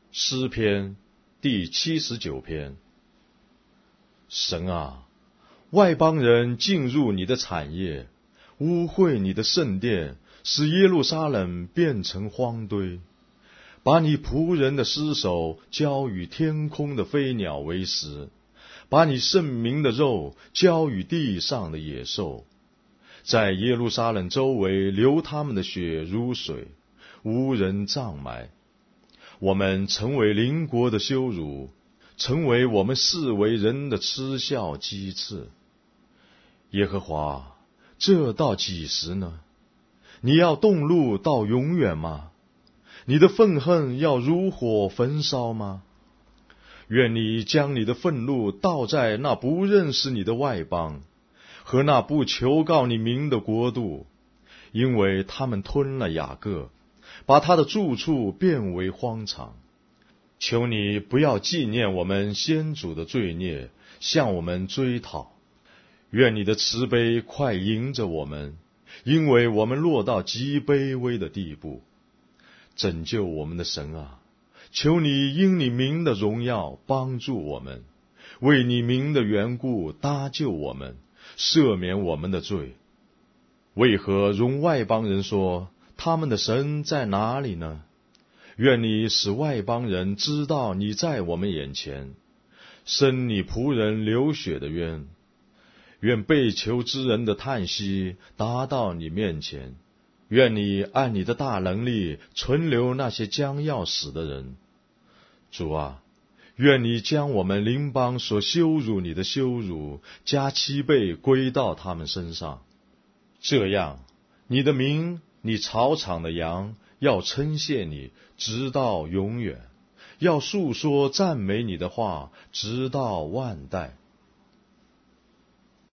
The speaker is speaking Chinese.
诗篇第79篇。神啊，外邦人进入你的产业，污秽你的圣殿，使耶路撒冷变成荒堆，把你仆人的尸首交与天空的飞鸟为食，把你圣民的肉交与地上的野兽。在耶路撒冷周围流他们的血如水，无人葬埋。我们成为邻国的羞辱，成为我们视为人的嗤笑讥刺。耶和华，这到几时呢？你要动怒到永远吗？你的愤恨要如火焚烧吗？愿你将你的愤怒倒在那不认识你的外邦和那不求告你名的国度，因为他们吞了雅各，把他的住处变为荒场。求你不要纪念我们先祖的罪孽，向我们追讨。愿你的慈悲快迎着我们，因为我们落到极卑微的地步。拯救我们的神啊，求你因你名的荣耀帮助我们，为你名的缘故搭救我们，赦免我们的罪。为何容外邦人说他们的神在哪里呢？愿你使外邦人知道你在我们眼前，伸你仆人流血的冤。愿被囚之人的叹息达到你面前，愿你按你的大能力存留那些将要死的人。主啊，愿你将我们邻邦所羞辱你的羞辱加7倍归到他们身上。这样，你的名，你草场的羊要称谢你，直到永远；要述说赞美你的话，直到万代。